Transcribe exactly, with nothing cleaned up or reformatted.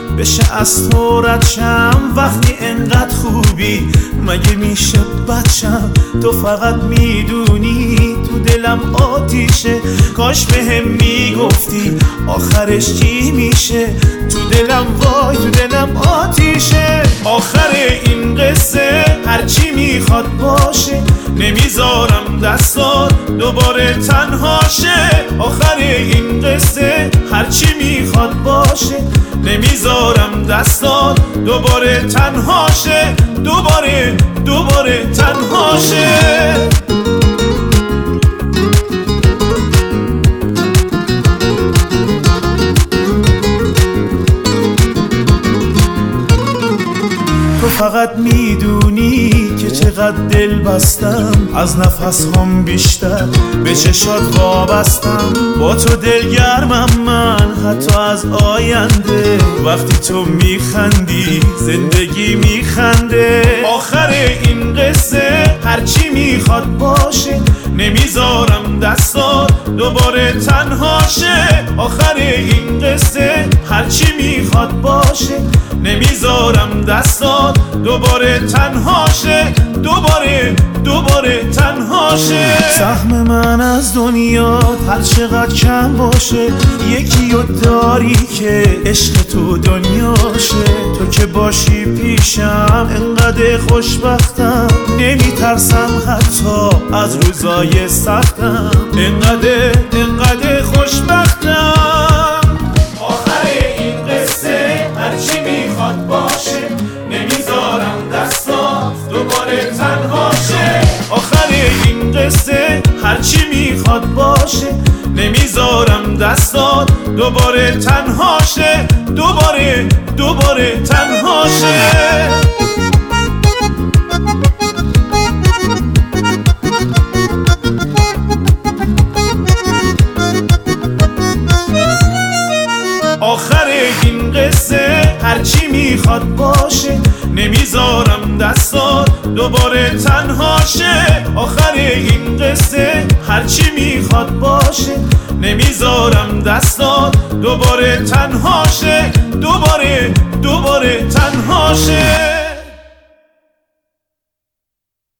بشه از تو رد شم وقتی انقدر خوبی؟ مگه میشه بچم؟ تو فقط میدونی تو دلم آتیشه. کاش بهم میگفتی آخرش چی میشه. تو دلم وای تو دلم آتیشه. آخر این قصه هرچی میخواد باشه، نمیذارم دستات دوباره تنها شه. آخر این قصه هرچی میخواد باشه، نمیذارم دستات دوباره تنها شه. دوباره دوباره تنها شه. تو فقط میدونی که چقدر دل بستم، از نفس هم بیشتر به چشات وابستم. با تو دلگرمم من حتی از آینده، وقتی تو میخندی زندگی میخنده. آخر این قصه هرچی میخواد باشه، نمیذارم دستات دوباره تنها شه. آخر این قصه هرچی میخواد باشه، نمیذارم دستات دوباره تنها شه. دوباره دوباره تنها شه. سهم من از دنیا هر چقدر کم باشه، یکی رو داری که عشق تو دنیاشه. تو که باشی پیشم انقدر خوشبختم، نمیترسم حتی از روزای سختم. انقدر انقدر خوشبختم. آخر این قصه هرچی میخواد باشه، نمیذارم دستات دوباره تنها شه. آخر این قصه هرچی میخواد باشه، نمیذارم دستات دوباره تنها شه. دوباره دوباره تنها شه. آخر این قصه هرچی میخواد باشه، نمیذارم دستات دوباره تنها شه. آخر این قصه هرچی میخواد باشه، نمیذارم دستات دوباره تنها شه. دوباره دوباره تنها شه.